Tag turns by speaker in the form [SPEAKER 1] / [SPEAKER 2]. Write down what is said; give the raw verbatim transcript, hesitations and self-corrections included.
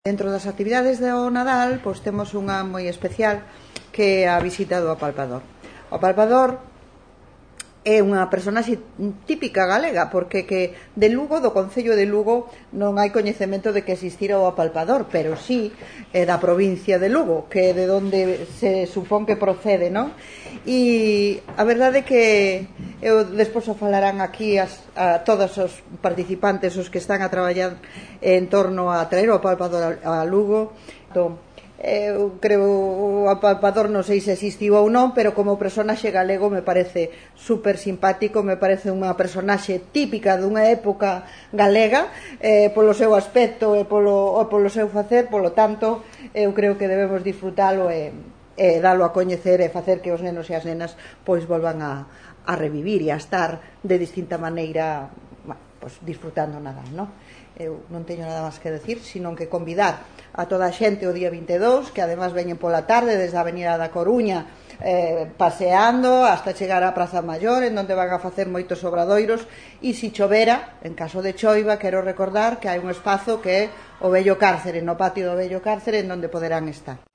[SPEAKER 1] Dentro das actividades do Nadal, pois temos unha moi especial que é a visita do apalpador. O apalpador é unha personaxe típica galega, porque que de Lugo, do Concello de Lugo, non hai coñecemento de que existira o apalpador, pero sí é da provincia de Lugo, que é de onde se supón que procede, non? E a verdade é que eu despois o falarán aquí as, a todos os participantes, os que están a traballar en torno a traer o apalpador a, a Lugo. Entón, eu creo o apalpador non sei se existiu ou non, pero como personaxe galego me parece super simpático, me parece unha personaxe típica dunha época galega, eh, polo seu aspecto e polo, e polo seu facer, polo tanto eu creo que debemos disfrutalo e, e dalo a coñecer e facer que os nenos e as nenas pois volvan a, a revivir e a estar de distinta maneira, bueno, pois disfrutando Nadal, non? Eu non teño nada máis que decir, sino que convidar a toda a xente o día vinte e dous, que además veñen pola tarde desde a Avenida da Coruña, eh, paseando hasta chegar á Praza Maior, en onde van a facer moitos obradoiros, e se chovera, en caso de choiva, quero recordar que hai un espazo que é o Vello Cárcere, no patio do Vello Cárcere, en onde poderán estar.